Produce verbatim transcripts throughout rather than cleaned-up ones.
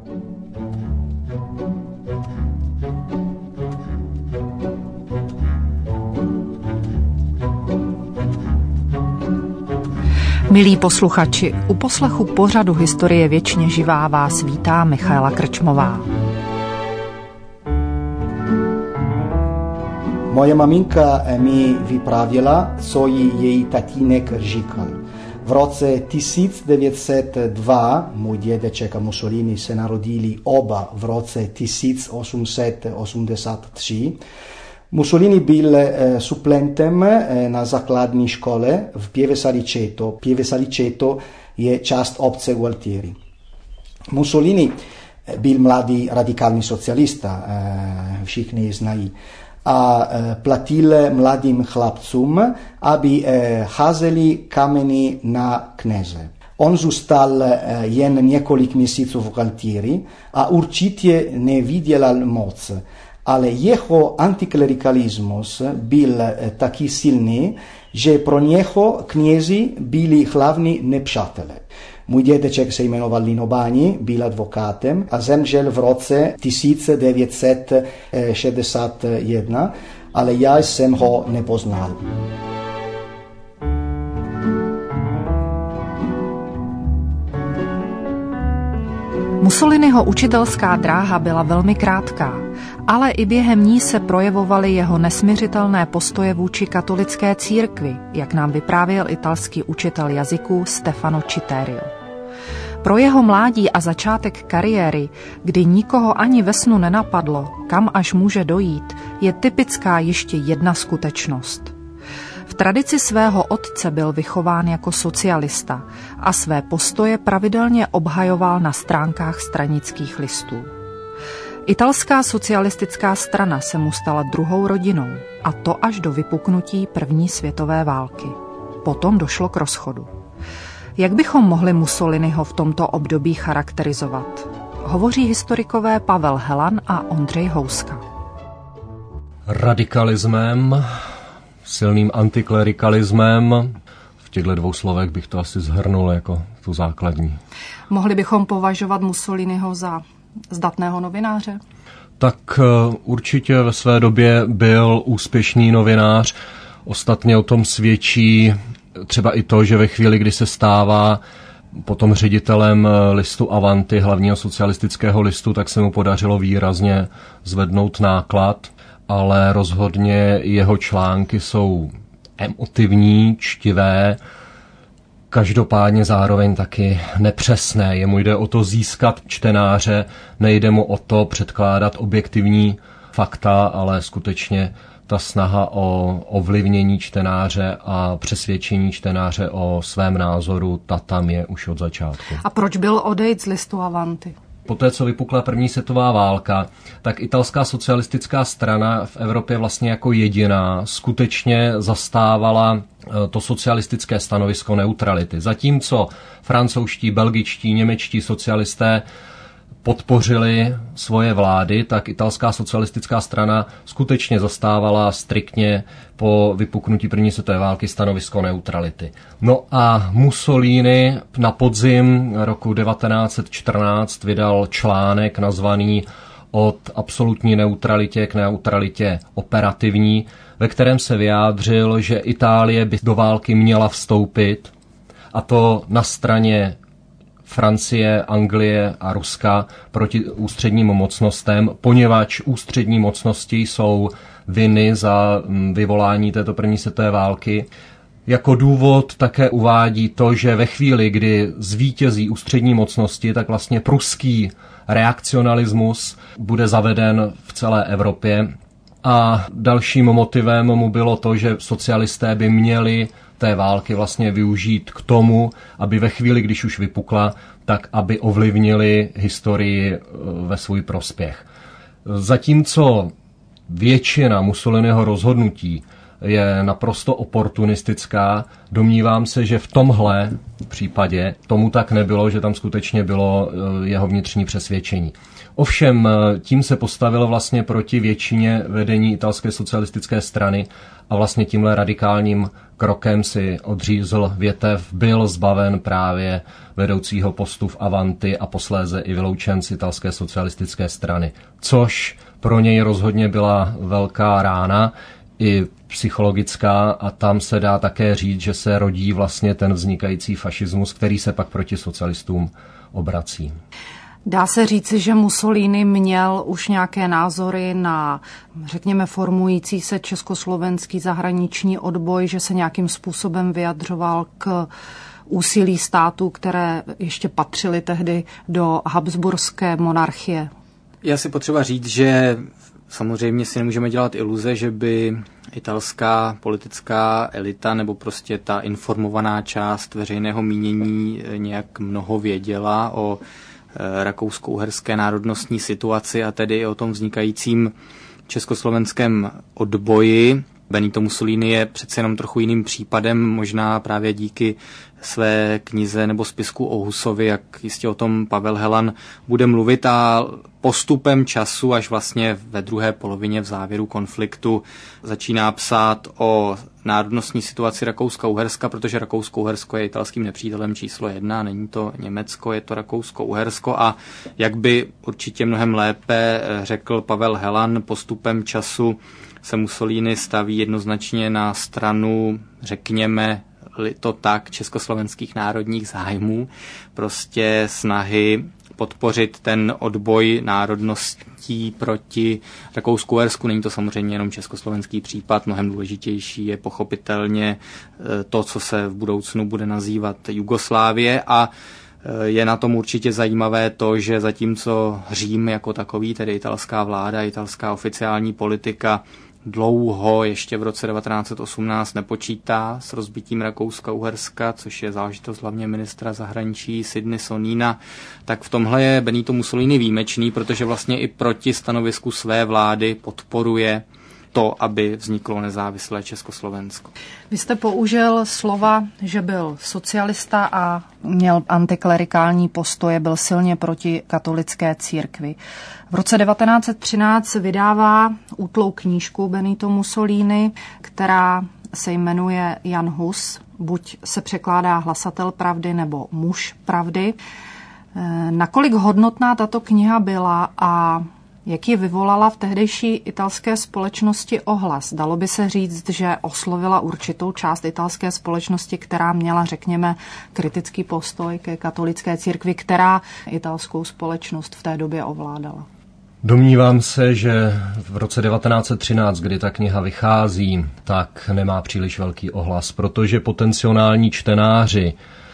Milí posluchači, u poslechu pořadu Historie věčně živá vás vítá Michaela Krčmová. Moje maminka mi vyprávěla, co jí její tatínek říkal. V roce tisíc devět set dva můj dědeček a Mussolini se narodili oba v roce tisíc osm set osmdesát tři. Mussolini byl eh, suplentem eh, na základní škole v Pieve Saliceto. Pieve Saliceto je část obce Gualtieri. Mussolini byl mladý radikální socialista, eh, všichni znají, a eh, platil mladým chlapcům, aby eh, házeli kameny na kněze. On zůstal eh, jen několik měsíců v Gualtieri a určitě neviděl moc. Ale jeho antiklerikalismus byl taky silný, že pro něho knězi byli hlavní nepřátelé. Můj dědeček se jmenoval Lino Bani, byl advokátem a zemřel v roce tisíc devět set šedesát jedna, ale já jsem ho nepoznal. Mussoliniho učitelská dráha byla velmi krátká, ale i během ní se projevovaly jeho nesmiřitelné postoje vůči katolické církvi, jak nám vyprávěl italský učitel jazyků Stefano Citerio. Pro jeho mládí a začátek kariéry, kdy nikoho ani ve snu nenapadlo, kam až může dojít, je typická ještě jedna skutečnost. V tradici svého otce byl vychován jako socialista a své postoje pravidelně obhajoval na stránkách stranických listů. Italská socialistická strana se mu stala druhou rodinou, a to až do vypuknutí první světové války. Potom došlo k rozchodu. Jak bychom mohli Mussoliniho v tomto období charakterizovat? Hovoří historikové Pavel Helan a Ondřej Houska. Radikalismem, silným antiklerikalismem. V těchto dvou slovech bych to asi shrnul jako tu základní. Mohli bychom považovat Mussoliniho za zdatného novináře? Tak určitě ve své době byl úspěšný novinář. Ostatně o tom svědčí třeba i to, že ve chvíli, kdy se stává potom ředitelem listu Avanti, hlavního socialistického listu, tak se mu podařilo výrazně zvednout náklad, ale rozhodně jeho články jsou emotivní, čtivé, každopádně zároveň taky nepřesné. Jemu jde o to získat čtenáře, nejde mu o to předkládat objektivní fakta, ale skutečně ta snaha o ovlivnění čtenáře a přesvědčení čtenáře o svém názoru, ta tam je už od začátku. A proč byl odejít z listu Avanti? Poté, co vypukla první světová válka, tak italská socialistická strana v Evropě vlastně jako jediná skutečně zastávala to socialistické stanovisko neutrality. Zatímco francouzští, belgičtí, němečtí socialisté podpořili svoje vlády, tak italská socialistická strana skutečně zastávala striktně po vypuknutí první světové války stanovisko neutrality. No a Mussolini na podzim roku devatenáct set čtrnáct vydal článek nazvaný Od absolutní neutralitě k neutralitě operativní, ve kterém se vyjádřil, že Itálie by do války měla vstoupit, a to na straně Francie, Anglie a Ruska proti ústředním mocnostem, poněvadž ústřední mocnosti jsou viny za vyvolání této první světové války. Jako důvod také uvádí to, že ve chvíli, kdy zvítězí ústřední mocnosti, tak vlastně pruský reakcionalismus bude zaveden v celé Evropě. A dalším motivem mu bylo to, že socialisté by měli té války vlastně využít k tomu, aby ve chvíli, když už vypukla, tak aby ovlivnili historii ve svůj prospěch. Zatímco většina Mussoliniho rozhodnutí je naprosto oportunistická. Domnívám se, že v tomhle případě tomu tak nebylo, že tam skutečně bylo jeho vnitřní přesvědčení. Ovšem tím se postavil vlastně proti většině vedení italské socialistické strany a vlastně tímhle radikálním krokem si odřízl větev, byl zbaven právě vedoucího postu v Avanti a posléze i vyloučen z italské socialistické strany. Což pro něj rozhodně byla velká rána, i psychologická, a tam se dá také říct, že se rodí vlastně ten vznikající fašismus, který se pak proti socialistům obrací. Dá se říci, že Mussolini měl už nějaké názory na, řekněme, formující se československý zahraniční odboj, že se nějakým způsobem vyjadřoval k úsilí států, které ještě patřily tehdy do habsburské monarchie? Já si potřeba říct, že samozřejmě si nemůžeme dělat iluze, že by italská politická elita nebo prostě ta informovaná část veřejného mínění nějak mnoho věděla o rakousko-uherské národnostní situaci a tedy i o tom vznikajícím československém odboji. Benito Mussolini je přece jenom trochu jiným případem, možná právě díky své knize nebo spisku o Husovi, jak jistě o tom Pavel Helan bude mluvit, a postupem času až vlastně ve druhé polovině v závěru konfliktu začíná psát o národnostní situaci Rakouska-Uherska, protože Rakousko-Uhersko je italským nepřítelem číslo jedna, není to Německo, je to Rakousko-Uhersko, a jak by určitě mnohem lépe řekl Pavel Helan, postupem času se Mussolini staví jednoznačně na stranu, řekněme to tak, československých národních zájmů, prostě snahy podpořit ten odboj národností proti Rakousku-Uhersku. Není to samozřejmě jenom československý případ, mnohem důležitější je pochopitelně to, co se v budoucnu bude nazývat Jugoslávie, a je na tom určitě zajímavé to, že zatímco Řím jako takový, tedy italská vláda, italská oficiální politika, dlouho ještě v roce devatenáct set osmnáct nepočítá s rozbitím Rakouska-Uherska, což je záležitost hlavně ministra zahraničí Sidney Sonina, tak v tomhle je Benito Mussolini výjimečný, protože vlastně i proti stanovisku své vlády podporuje to, aby vzniklo nezávislé Československo. Vy jste použil slova, že byl socialista a měl antiklerikální postoje, byl silně proti katolické církvi. V roce devatenáct set třináct vydává útlou knížku Benito Mussolini, která se jmenuje Jan Hus, buď se překládá Hlasatel pravdy nebo Muž pravdy. Nakolik hodnotná tato kniha byla a jak ji vyvolala v tehdejší italské společnosti ohlas? Dalo by se říct, že oslovila určitou část italské společnosti, která měla, řekněme, kritický postoj ke katolické církvi, která italskou společnost v té době ovládala. Domnívám se, že v roce devatenáct set třináct, kdy ta kniha vychází, tak nemá příliš velký ohlas, protože potenciální čtenáři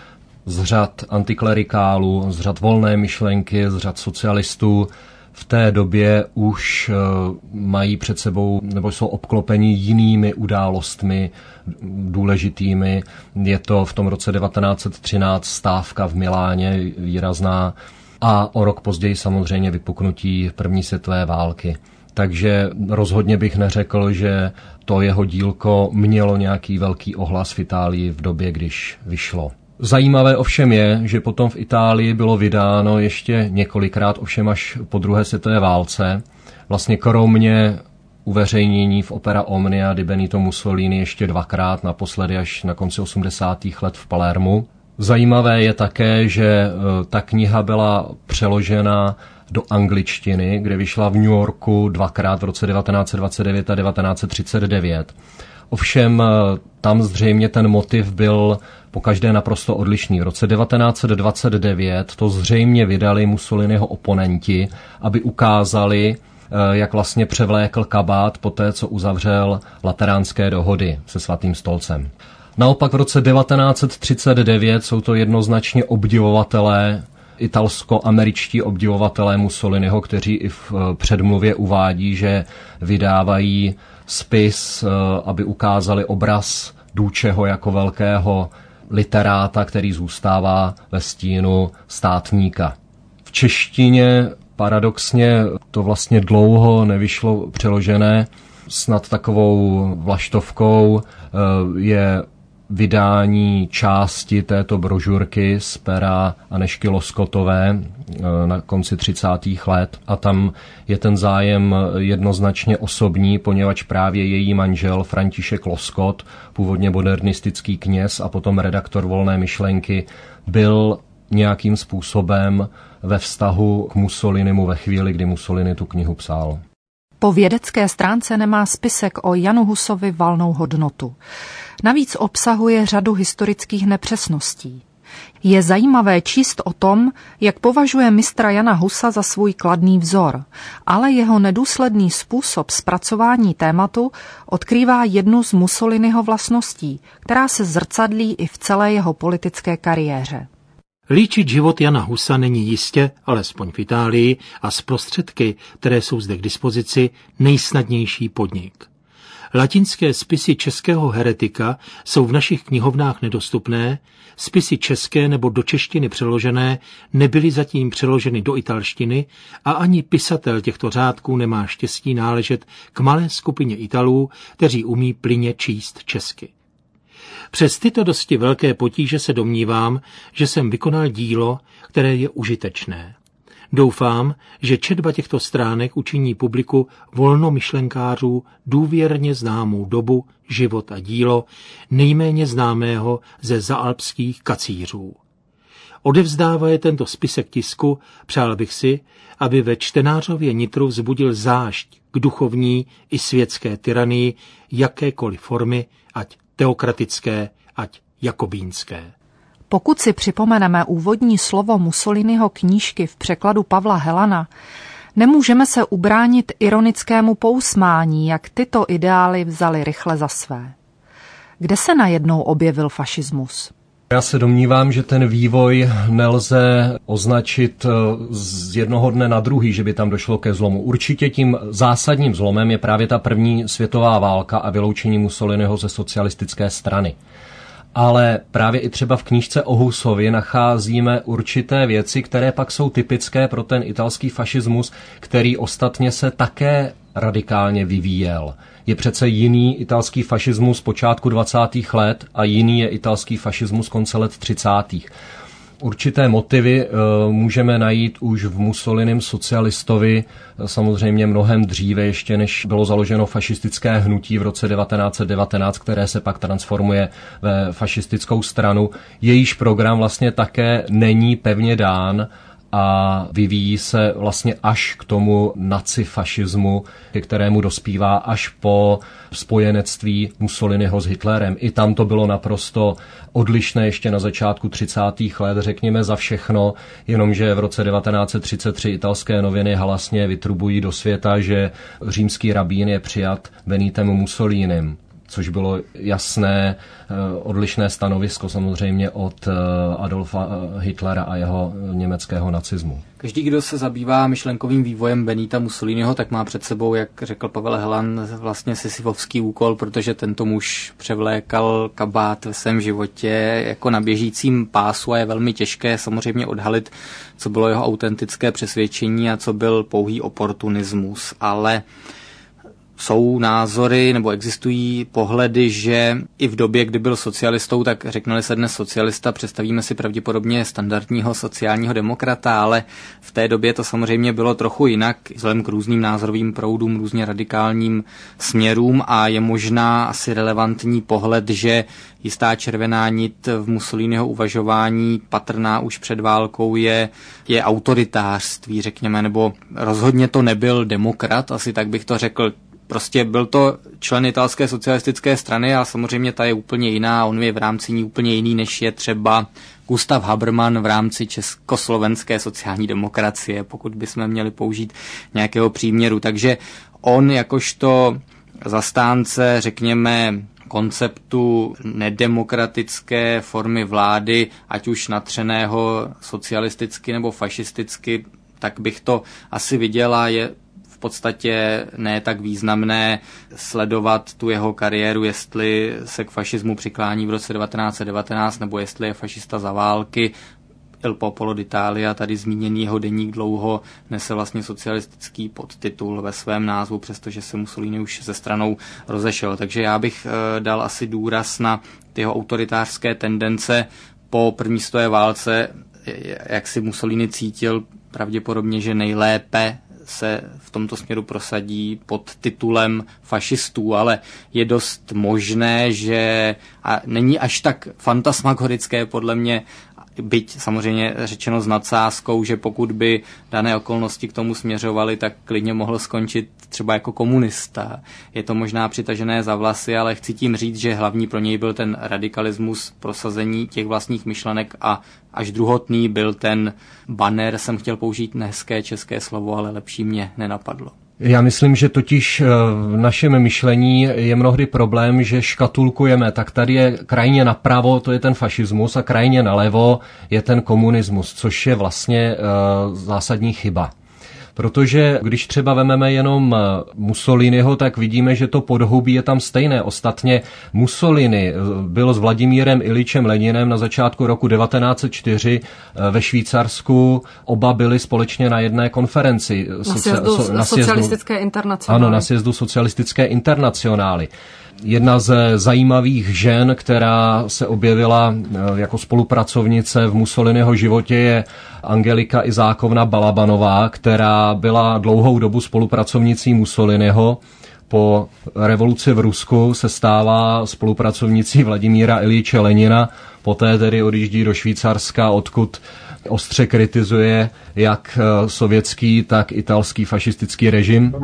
z řad antiklerikálů, z řad volné myšlenky, z řad socialistů v té době už mají před sebou nebo jsou obklopeni jinými událostmi důležitými. Je to v tom roce devatenáct set třináct stávka v Miláně výrazná a o rok později samozřejmě vypuknutí první světové války. Takže rozhodně bych neřekl, že to jeho dílko mělo nějaký velký ohlas v Itálii v době, když vyšlo. Zajímavé ovšem je, že potom v Itálii bylo vydáno ještě několikrát, ovšem až po druhé světové válce. Vlastně kromě uveřejnění v Opera Omnia di Benito Mussolini ještě dvakrát, naposledy až na konci osmdesátých let v Palermu. Zajímavé je také, že ta kniha byla přeložena do angličtiny, kde vyšla v New Yorku dvakrát v roce devatenáct set dvacet devět a devatenáct set třicet devět. Ovšem tam zřejmě ten motiv byl pokaždé naprosto odlišný. V roce devatenáct set dvacet devět to zřejmě vydali Mussoliniho oponenti, aby ukázali, jak vlastně převlékl kabát po té, co uzavřel lateránské dohody se Svatým stolcem. Naopak v roce devatenáct set třicet devět jsou to jednoznačně obdivovatelé, italsko-američtí obdivovatelé Mussoliniho, kteří i v předmluvě uvádí, že vydávají spis, aby ukázali obraz Duceho jako velkého literáta, který zůstává ve stínu státníka. V češtině paradoxně to vlastně dlouho nevyšlo přeložené. snad takovou vlaštovkou je vydání části této brožurky z pera Anežky Loskotové na konci třicátých let a tam je ten zájem jednoznačně osobní, poněvadž právě její manžel František Loskot, původně modernistický kněz a potom redaktor Volné myšlenky, byl nějakým způsobem ve vztahu k Mussolinimu ve chvíli, kdy Mussolini tu knihu psal. Po vědecké stránce nemá spisek o Janu Husovi valnou hodnotu. Navíc obsahuje řadu historických nepřesností. Je zajímavé číst o tom, jak považuje mistra Jana Husa za svůj kladný vzor, ale jeho nedůsledný způsob zpracování tématu odkrývá jednu z Mussoliniho vlastností, která se zrcadlí i v celé jeho politické kariéře. Líčit život Jana Husa není jistě, alespoň v Itálii a s prostředky, které jsou zde k dispozici, nejsnadnější podnik. Latinské spisy českého heretika jsou v našich knihovnách nedostupné, spisy české nebo do češtiny přeložené nebyly zatím přeloženy do italštiny a ani pisatel těchto řádků nemá štěstí náležet k malé skupině Italů, kteří umí plynně číst česky. Přes tyto dosti velké potíže se domnívám, že jsem vykonal dílo, které je užitečné. Doufám, že četba těchto stránek učiní publiku volnomyšlenkářů důvěrně známou dobu, život a dílo nejméně známého ze zaalpských kacířů. Odevzdává je tento spisek tisku, přál bych si, aby ve čtenářově nitru vzbudil zášť k duchovní i světské tyranii jakékoliv formy, ať teokratické, ať jakobínské. Pokud si připomeneme úvodní slovo Mussoliniho knížky v překladu Pavla Helana, nemůžeme se ubránit ironickému pousmání, jak tyto ideály vzali rychle za své. Kde se najednou objevil fašismus? Já se domnívám, že ten vývoj nelze označit z jednoho dne na druhý, že by tam došlo ke zlomu. Určitě tím zásadním zlomem je právě ta první světová válka a vyloučení Mussoliniho ze socialistické strany. Ale právě i třeba v knížce o Husovi nacházíme určité věci, které pak jsou typické pro ten italský fašismus, který ostatně se také radikálně vyvíjel. Je přece jiný italský fašismus počátku dvacátých let a jiný je italský fašismus konce let třicátých. Určité motivy uh, můžeme najít už v Mussolinim socialistovi, samozřejmě mnohem dříve ještě, než bylo založeno fašistické hnutí v roce devatenáct set devatenáct, které se pak transformuje ve fašistickou stranu. Jejíž program vlastně také není pevně dán a vyvíjí se vlastně až k tomu nacifašismu, ke kterému dospívá až po spojenectví Mussoliniho s Hitlerem. I tam to bylo naprosto odlišné ještě na začátku třicátých let, řekněme za všechno, jenomže v roce devatenáct set třicet tři italské noviny halasně vytrubují do světa, že římský rabín je přijat Benitem Mussolinim, což bylo jasné, odlišné stanovisko samozřejmě od Adolfa Hitlera a jeho německého nacismu. Každý, kdo se zabývá myšlenkovým vývojem Benita Mussoliniho, tak má před sebou, jak řekl Pavel Helan, vlastně sisyfovský úkol, protože tento muž převlékal kabát ve svém životě jako na běžícím pásu a je velmi těžké samozřejmě odhalit, co bylo jeho autentické přesvědčení a co byl pouhý oportunismus, ale jsou názory nebo existují pohledy, že i v době, kdy byl socialistou, tak řekneli se dnes socialista, představíme si pravděpodobně standardního sociálního demokrata, ale v té době to samozřejmě bylo trochu jinak, vzhledem k různým názorovým proudům, různě radikálním směrům a je možná asi relevantní pohled, že jistá červená nit v Mussoliniho uvažování patrná už před válkou je, je autoritářství, řekněme, nebo rozhodně to nebyl demokrat, asi tak bych to řekl. Prostě byl to člen italské socialistické strany a samozřejmě ta je úplně jiná, on je v rámci ní úplně jiný, než je třeba Gustav Haberman v rámci československé sociální demokracie, pokud bychom měli použít nějakého příměru. Takže on jakožto zastánce, řekněme, konceptu nedemokratické formy vlády, ať už natřeného socialisticky nebo fašisticky, tak bych to asi viděla, je v podstatě ne tak významné sledovat tu jeho kariéru, jestli se k fašismu přiklání v roce devatenáct set devatenáct nebo jestli je fašista za války. Il Popolo d'Italia, tady zmíněný jeho deník dlouho nese vlastně socialistický podtitul ve svém názvu, přestože se Mussolini už se stranou rozešel. Takže já bych dal asi důraz na ty jeho autoritářské tendence po první světové válce, jak si Mussolini cítil pravděpodobně, že nejlépe se v tomto směru prosadí pod titulem fašistů, ale je dost možné, že a není až tak fantasmagorické podle mě, byť samozřejmě řečeno s nadsázkou, že pokud by dané okolnosti k tomu směřovaly, tak klidně mohl skončit třeba jako komunista. Je to možná přitažené za vlasy, ale chci tím říct, že hlavní pro něj byl ten radikalismus, prosazení těch vlastních myšlenek a až druhotný byl ten banner, jsem chtěl použít nehezké české slovo, ale lepší mě nenapadlo. Já myslím, že totiž v našem myšlení je mnohdy problém, že škatulkujeme, tak tady je krajně napravo, to je ten fašismus, a krajně nalevo je ten komunismus, což je vlastně uh, zásadní chyba. Protože když třeba vememe jenom Mussoliniho, tak vidíme, že to podhoubí je tam stejné. Ostatně Mussolini byl s Vladimírem Iličem Leninem na začátku roku devatenáct set čtyři ve Švýcarsku. Oba byli společně na jedné konferenci. Na sjezdu, so, na sjezdu socialistické internacionály. Ano, na sjezdu socialistické internacionály. Jedna ze zajímavých žen, která se objevila jako spolupracovnice v Mussoliniho životě, je Angelika Izákovna Balabanová, která byla dlouhou dobu spolupracovnicí Mussoliniho. Po revoluci v Rusku se stává spolupracovnicí Vladimíra Iljiče Lenina, poté tedy odjíždí do Švýcarska, odkud ostře kritizuje jak sovětský, tak italský fašistický režim.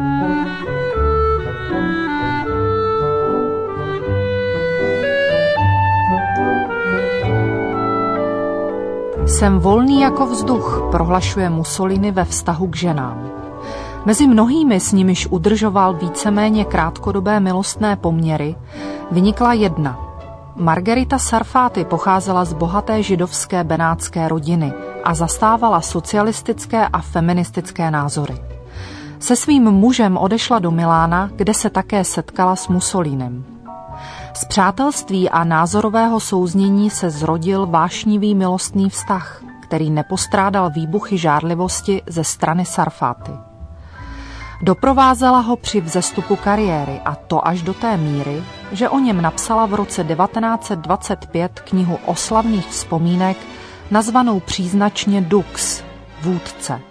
Jsem volný jako vzduch, prohlašuje Mussolini ve vztahu k ženám. Mezi mnohými, s nimiž udržoval víceméně krátkodobé milostné poměry, vynikla jedna. Margherita Sarfati pocházela z bohaté židovské benátské rodiny a zastávala socialistické a feministické názory. Se svým mužem odešla do Milána, kde se také setkala s Mussolinem. Z přátelství a názorového souznění se zrodil vášnivý milostný vztah, který nepostrádal výbuchy žárlivosti ze strany Sarfati. Doprovázela ho při vzestupu kariéry, a to až do té míry, že o něm napsala v roce devatenáct set dvacet pět knihu oslavných vzpomínek nazvanou příznačně Dux, vůdce.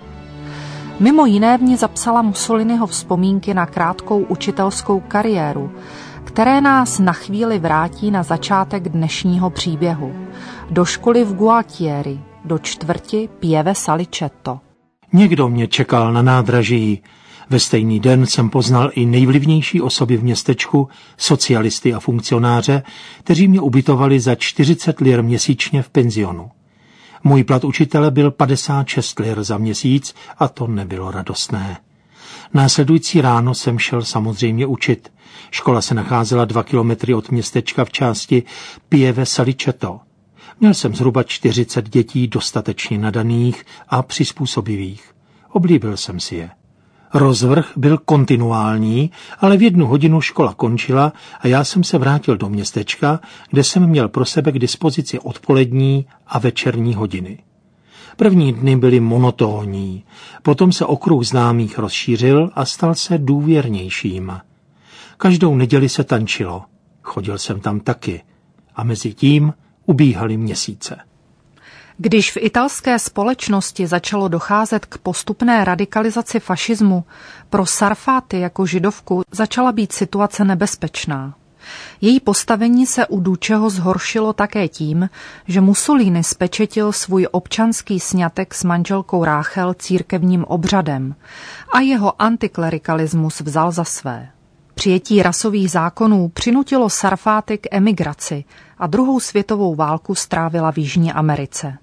Mimo jiné v ní zapsala Mussoliniho vzpomínky na krátkou učitelskou kariéru, které nás na chvíli vrátí na začátek dnešního příběhu. Do školy v Gualtieri, do čtvrti Pieve Salicetto. Někdo mě čekal na nádraží. Ve stejný den jsem poznal i nejvlivnější osoby v městečku, socialisty a funkcionáře, kteří mě ubytovali za čtyřicet lir měsíčně v penzionu. Můj plat učitele byl padesát šest lir za měsíc a to nebylo radostné. Následující ráno jsem šel samozřejmě učit. Škola se nacházela dva kilometry od městečka v části Pieve Salicetto. Měl jsem zhruba čtyřicet dětí dostatečně nadaných a přizpůsobivých. Oblíbil jsem si je. Rozvrh byl kontinuální, ale v jednu hodinu škola končila a já jsem se vrátil do městečka, kde jsem měl pro sebe k dispozici odpolední a večerní hodiny. První dny byly monotónní, potom se okruh známých rozšířil a stal se důvěrnějším. Každou neděli se tančilo, chodil jsem tam taky a mezi tím ubíhaly měsíce. Když v italské společnosti začalo docházet k postupné radikalizaci fašismu, pro Sarfati jako židovku začala být situace nebezpečná. Její postavení se u Duceho zhoršilo také tím, že Mussolini spečetil svůj občanský sňatek s manželkou Ráchel církevním obřadem a jeho antiklerikalismus vzal za své. Přijetí rasových zákonů přinutilo Sarfati k emigraci a druhou světovou válku strávila v Jižní Americe.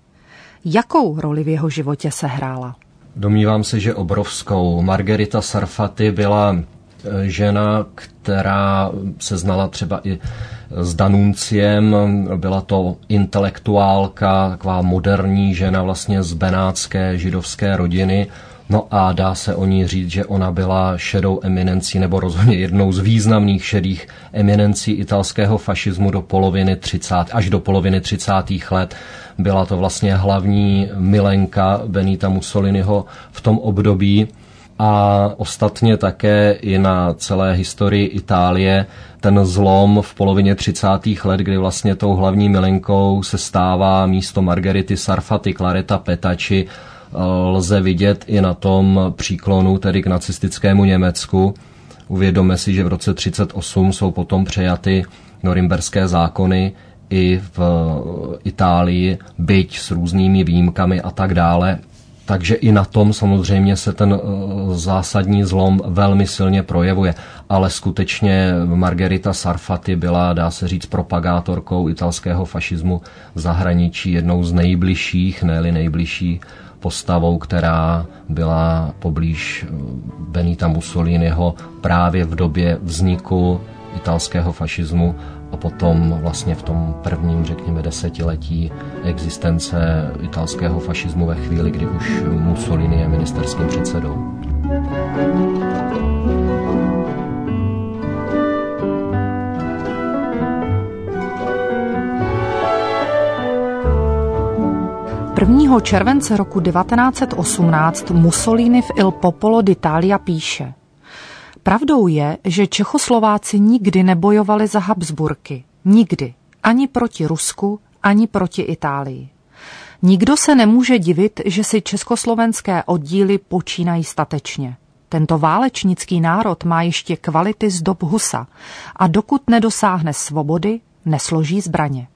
Jakou roli v jeho životě sehrála? Domnívám se, že obrovskou. Margherita Sarfati byla žena, která se znala třeba i s Danunciem, byla to intelektuálka, taková moderní žena vlastně z benátské židovské rodiny. No a dá se o ní říct, že ona byla šedou eminencí, nebo rozhodně jednou z významných šedých eminencí italského fašismu do poloviny třicátých až do poloviny třicátých let. Byla to vlastně hlavní milenka Benita Mussoliniho v tom období a ostatně také i na celé historii Itálie ten zlom v polovině třicátých let, kdy vlastně tou hlavní milenkou se stává místo Margherity Sarfatti Claretta Petacci, lze vidět i na tom příklonu tedy k nacistickému Německu. Uvědomme si, že v roce třicet osm jsou potom přejaty norimberské zákony i v Itálii, byť s různými výjimkami a tak dále. Takže i na tom samozřejmě se ten zásadní zlom velmi silně projevuje. Ale skutečně Margherita Sarfatti byla, dá se říct, propagátorkou italského fašismu v zahraničí, jednou z nejbližších, ne-li nejbližší postavou, která byla poblíž Benita Mussoliniho právě v době vzniku italského fašismu a potom vlastně v tom prvním, řekněme, desetiletí existence italského fašismu ve chvíli, kdy už Mussolini je ministerským předsedou. prvního července roku devatenáct set osmnáct Mussolini v Il Popolo d'Italia píše: Pravdou je, že Čechoslováci nikdy nebojovali za Habsburky. Nikdy. Ani proti Rusku, ani proti Itálii. Nikdo se nemůže divit, že si československé oddíly počínají statečně. Tento válečnický národ má ještě kvality z dob Husa a dokud nedosáhne svobody, nesloží zbraně.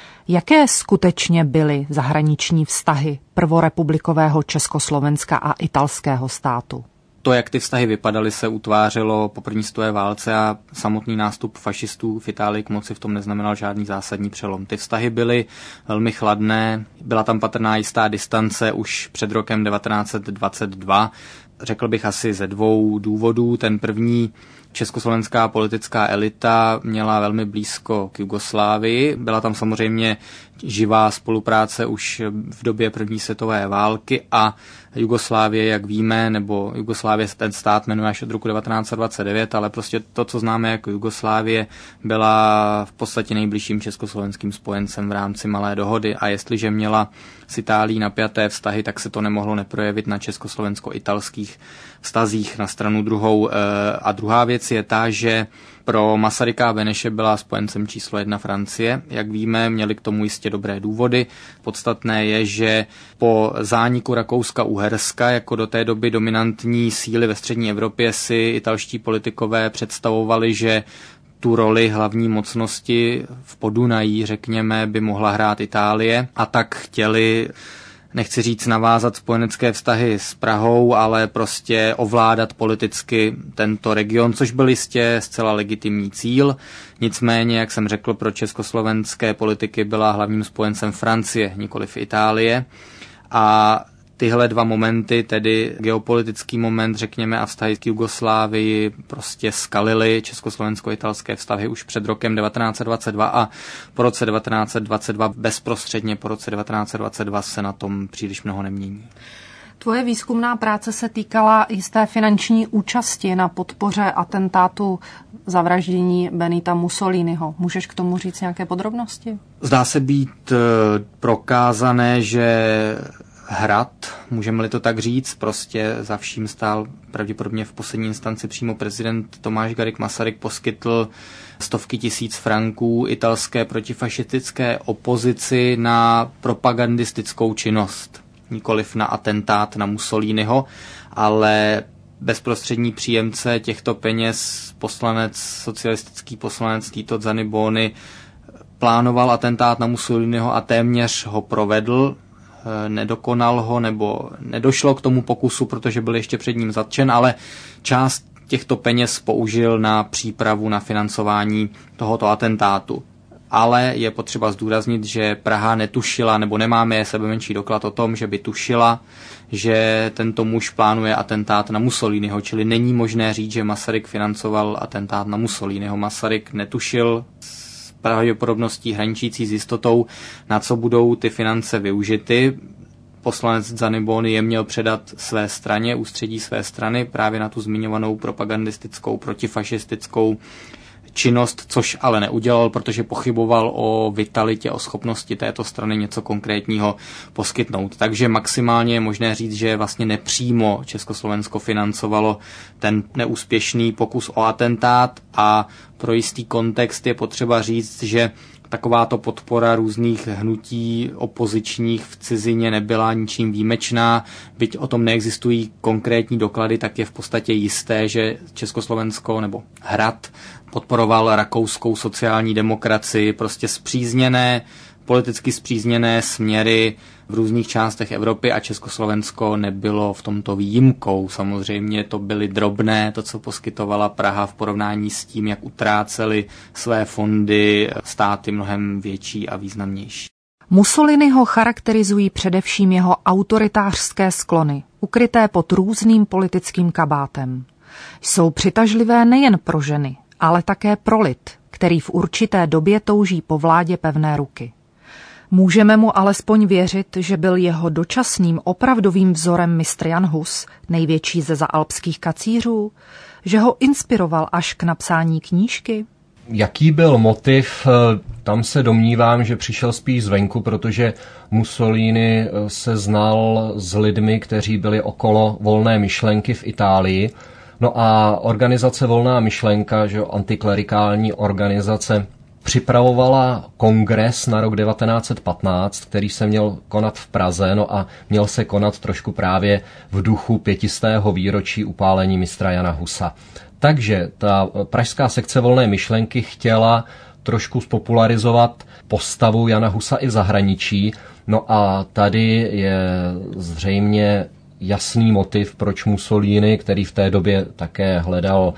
Jaké skutečně byly zahraniční vztahy prvorepublikového Československa a italského státu? To, jak ty vztahy vypadaly, se utvářelo po první světové válce a samotný nástup fašistů v Itálii k moci v tom neznamenal žádný zásadní přelom. Ty vztahy byly velmi chladné, byla tam patrná jistá distance už před rokem devatenáct set dvacet dva. Řekl bych asi ze dvou důvodů. Ten první, československá politická elita měla velmi blízko k Jugoslávii. Byla tam samozřejmě živá spolupráce už v době první světové války a Jugoslávie, jak víme, nebo Jugoslávie ten stát jmenuje až od roku devatenáct set dvacet devět, ale prostě to, co známe jako Jugoslávie, byla v podstatě nejbližším československým spojencem v rámci Malé dohody a jestliže měla s Itálií napjaté vztahy, tak se to nemohlo neprojevit na československo-italských vztazích na stranu druhou. A druhá věc je ta, že pro Masaryka a Beneše byla spojencem číslo jedna Francie. Jak víme, měli k tomu jistě dobré důvody. Podstatné je, že po zániku Rakouska-Uherska jako do té doby dominantní síly ve střední Evropě si italští politikové představovali, že tu roli hlavní mocnosti v Podunají, řekněme, by mohla hrát Itálie a tak chtěli, nechci říct navázat spojenecké vztahy s Prahou, ale prostě ovládat politicky tento region, což byl jistě zcela legitimní cíl. Nicméně, jak jsem řekl, pro československé politiky byla hlavním spojencem Francie, nikoliv Itálie. A tyhle dva momenty, tedy geopolitický moment, řekněme, a vztahy k Jugoslávii prostě skalily československo-italské vztahy už před rokem devatenáct set dvacet dva a po roce devatenáct set dvacet dva, bezprostředně po roce devatenáct set dvacet dva se na tom příliš mnoho nemění. Tvoje výzkumná práce se týkala jisté finanční účasti na podpoře atentátu zavraždění Benita Mussoliniho. Můžeš k tomu říct nějaké podrobnosti? Zdá se být prokázané, že Hrad, můžeme-li to tak říct, prostě za vším stál pravděpodobně v poslední instanci přímo prezident Tomáš Garrigue Masaryk, poskytl stovky tisíc franků italské protifašistické opozici na propagandistickou činnost. Nikoliv na atentát na Mussoliniho, ale bezprostřední příjemce těchto peněz, poslanec, socialistický poslanec Tito Zaniboni, plánoval atentát na Mussoliniho a téměř ho provedl. Nedokonal ho nebo nedošlo k tomu pokusu, protože byl ještě před ním zatčen, ale část těchto peněz použil na přípravu, na financování tohoto atentátu. Ale je potřeba zdůraznit, že Praha netušila, nebo nemáme sebemenší doklad o tom, že by tušila, že tento muž plánuje atentát na Mussoliniho, čili není možné říct, že Masaryk financoval atentát na Mussoliniho. Masaryk netušil s pravděpodobností hraničící s jistotou, na co budou ty finance využity. poslanec Zaniboni je měl předat své straně, ústředí své strany, právě na tu zmiňovanou propagandistickou, protifašistickou činnost, což ale neudělal, protože pochyboval o vitalitě, o schopnosti této strany něco konkrétního poskytnout. Takže maximálně je možné říct, že vlastně nepřímo Československo financovalo ten neúspěšný pokus o atentát a pro jistý kontext je potřeba říct, že takováto podpora různých hnutí opozičních v cizině nebyla ničím výjimečná. Byť o tom neexistují konkrétní doklady, tak je v podstatě jisté, že Československo nebo Hrad podporoval rakouskou sociální demokracii, prostě spřízněné, politicky spřízněné směry v různých částech Evropy a Československo nebylo v tomto výjimkou. Samozřejmě to byly drobné, to, co poskytovala Praha v porovnání s tím, jak utrácely své fondy státy mnohem větší a významnější. Mussoliniho charakterizují především jeho autoritářské sklony, ukryté pod různým politickým kabátem. Jsou přitažlivé nejen pro ženy, ale také pro lid, který v určité době touží po vládě pevné ruky. Můžeme mu alespoň věřit, že byl jeho dočasným opravdovým vzorem mistr Jan Hus, největší ze zaalpských kacířů, že ho inspiroval až k napsání knížky? Jaký byl motiv, tam se domnívám, že přišel spíš zvenku, protože Mussolini se znal s lidmi, kteří byli okolo Volné myšlenky v Itálii. No a organizace Volná myšlenka, že antiklerikální organizace, připravovala kongres na rok devatenáct set patnáct, který se měl konat v Praze, no a měl se konat trošku právě v duchu pětistého výročí upálení mistra Jana Husa. Takže ta pražská sekce Volné myšlenky chtěla trošku spopularizovat postavu Jana Husa i v zahraničí, no a tady je zřejmě jasný motiv, proč Mussolini, který v té době také hledal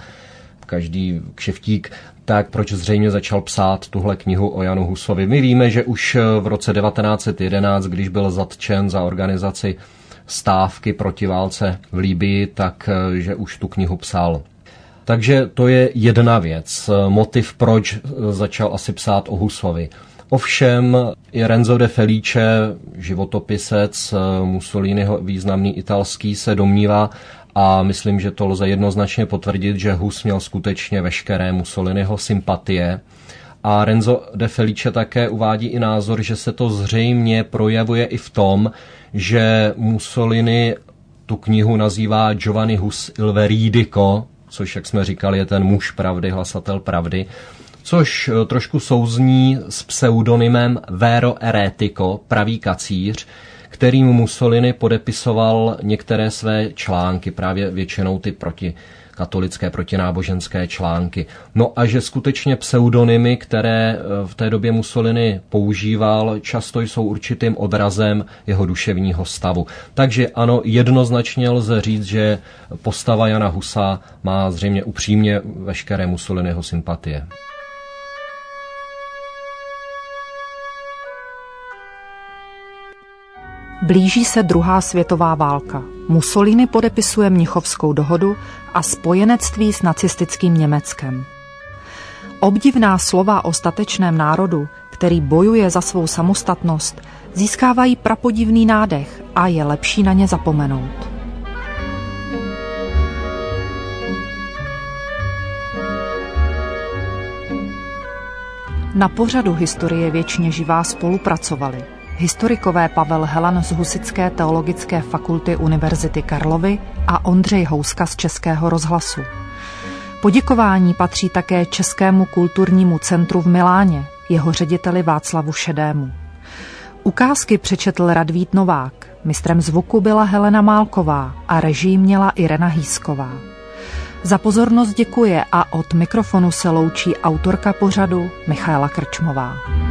každý kšeftík, tak proč zřejmě začal psát tuhle knihu o Janu Husovi. My víme, že už v roce devatenáct set jedenáct, když byl zatčen za organizaci stávky proti válce v Libyi, tak že už tu knihu psal. Takže to je jedna věc, motiv, proč začal asi psát o Husovi. Ovšem i Renzo de Felice, životopisec Mussoliniho významný italský, se domnívá, a myslím, že to lze jednoznačně potvrdit, že Hus měl skutečně veškeré Mussoliniho sympatie. A Renzo de Felice také uvádí i názor, že se to zřejmě projevuje i v tom, že Mussolini tu knihu nazývá Giovanni Hus il Veridico, což, jak jsme říkali, je ten muž pravdy, hlasatel pravdy, což trošku souzní s pseudonymem Vero Eretico, pravý kacíř, kterým Mussolini podepisoval některé své články, právě většinou ty protikatolické, protináboženské články. No a že skutečně pseudonymy, které v té době Mussolini používal, často jsou určitým odrazem jeho duševního stavu. Takže ano, jednoznačně lze říct, že postava Jana Husa má zřejmě upřímně veškeré Mussoliniho sympatie. Blíží se druhá světová válka. Mussolini podepisuje Mnichovskou dohodu a spojenectví s nacistickým Německem. Obdivná slova o statečném národu, který bojuje za svou samostatnost, získávají prapodivný nádech a je lepší na ně zapomenout. Na pořadu Historie věčně živá spolupracovali historikové Pavel Helan z Husitské teologické fakulty Univerzity Karlovy a Ondřej Houska z Českého rozhlasu. Poděkování patří také Českému kulturnímu centru v Miláně, jeho řediteli Václavu Šedému. Ukázky přečetl Radvít Novák, mistrem zvuku byla Helena Málková a režii měla Irena Hýsková. Za pozornost děkuje a od mikrofonu se loučí autorka pořadu Michaela Krčmová.